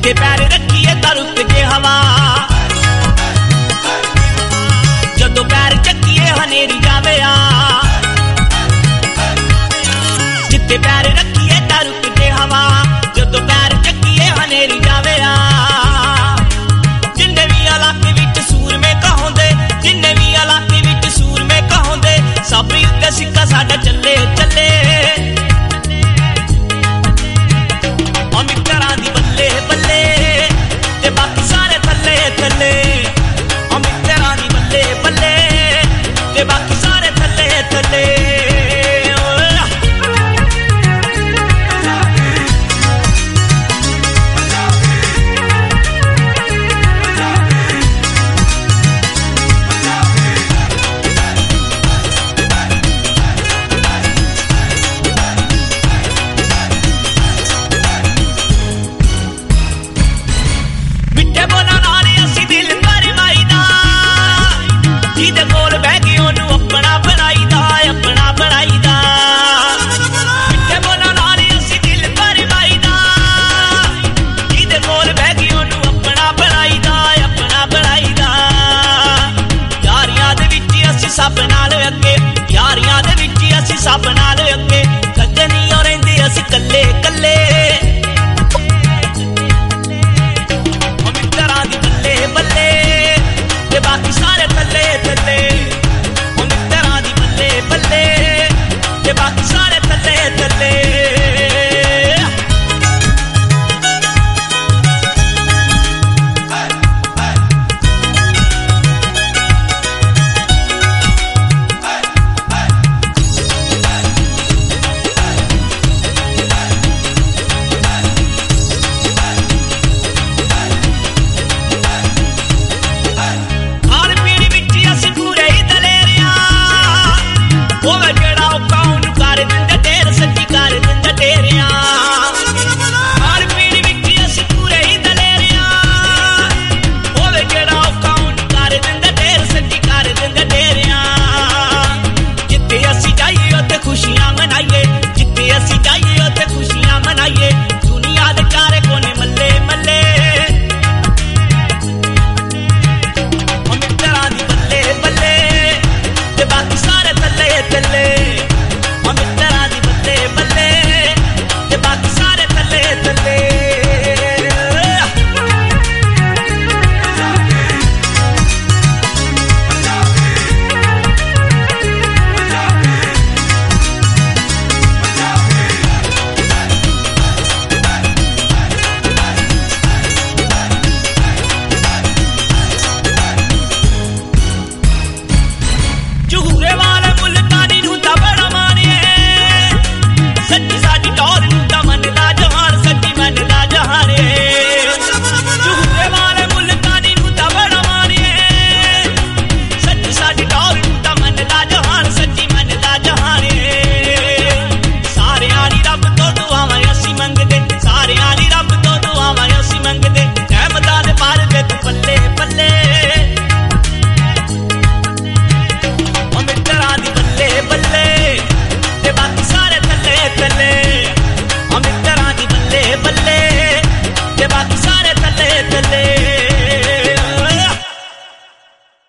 जिथे पैर रखिए तां रुक जे हवा, जदों पैर चकीए हनेरी जावे आ, जिथे पैर रखिए तां रुक जे हवा, जदों पैर चकीए हनेरी जावे आ। जिन्ने भी इलाके विच सूर में कहोंदे, जिन्ने भी इलाके विच सूर में कहोंदे, सबरी उत्ते सिक्का साडा चले चले। मित्तरां दी बल्ले बल्ले ते बाकी सारे थल्ले थल्ले, मित्तरां दी बल्ले बल्ले ते बाकी